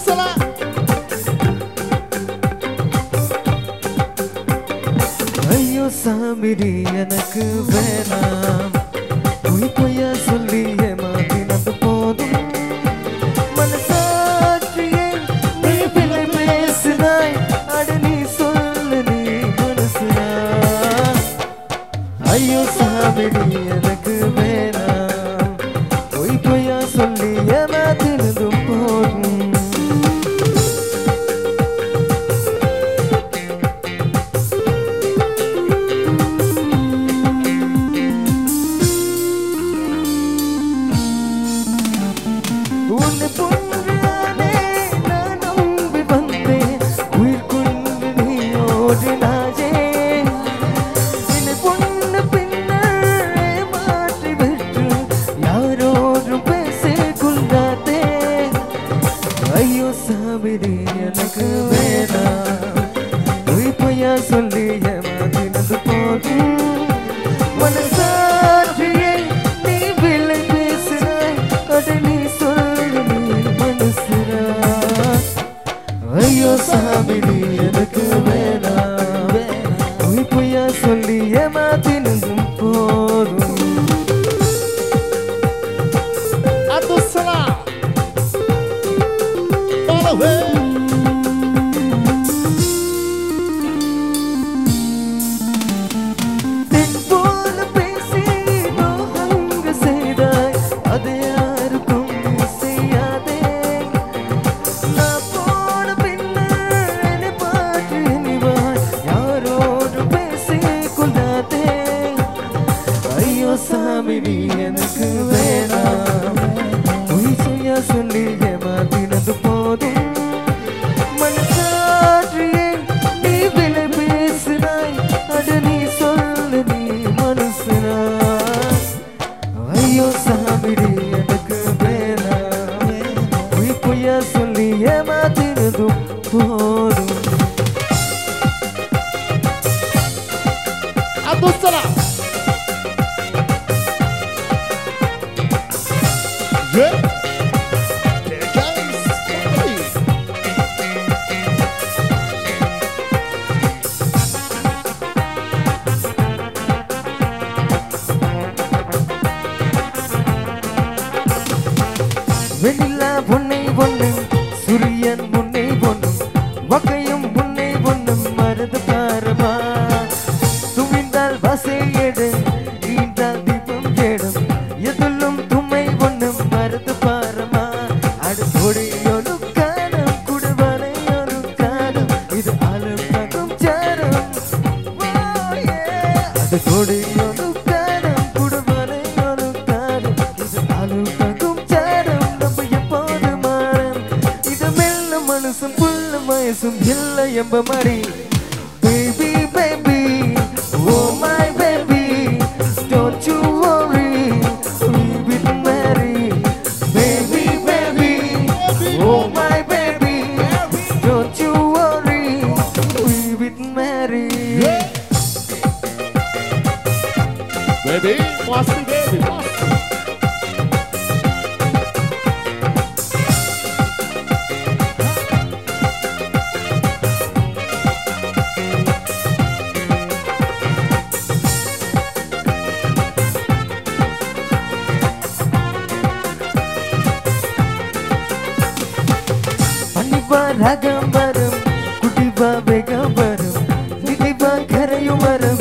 ஐயோ சாமிடி எனக்கு வேணாம் பொய் பொய்யா சொல்லி ஏமாத்தினது போதும் மனசாட்சியே நீ பிள்ளை பேசுனாய் அட நீ சொல்லு நீ மனசுனா ஐயோ சாமிடி எனக்கு வேணாம் பொய் பொய்யா சொல்லி ஏமாத்தினதும் போதும் ஐயோ சாமிடி எனக்கு வேணாம் பொய் பொய்யா சொல்லி ஏமாத்தினது போதும் மனசாட்சியே நீ பிள்ளை பேசுனாய் அட நீ சொல்லு நீ மனசுனா ஐயோ சாமிடி எனக்கு வேணாம் பொய் பொய்யா சொல்லி ஏமாத்தினதும் போதும் சாமிடி எனக்கு வேணாம் பொய் பொய்யா சொல்லி ஏமாத்தினது போதும் மனசாட்சியே நீ விலை பேசினாய் அட நீ சொல்லு நீ மனசுனா ஐயோ சாமிடி எனக்கு வேணாம் பொய் பொய்யா சொல்லி ஏமாத்தினது போதும் வெண்ணிலா பொன்னை பொண்ணு சூரியன் முன்னை பொண்ணு வகையும் முன்னை பொண்ணு மருந்து பாரமா துவிந்தால் வசை எடு ஈந்தால் தீபம் கேடும் எதுலும் தும்மை பொண்ணு மருந்து பாரமா அடுத்தொடையொரு காலம் குடுவனையொரு காலம் இது அலுவலகம் சாரம் அடுத்தொடையொரு காலம் குடுவனையொரு காலம் இது அலுவலகம் சாரம் நம்ம எப்போது மாறம் இது மெல்ல மனசும் புள்ள வயசும் இல்லை எம்ப மாதிரி baby baby oh my baby don't you worry we've been married baby baby oh my baby don't you worry we've been married baby what's the baby ராகம் வரும் குடிவா வேகம் வரும் நினைவா கரையும் வரும்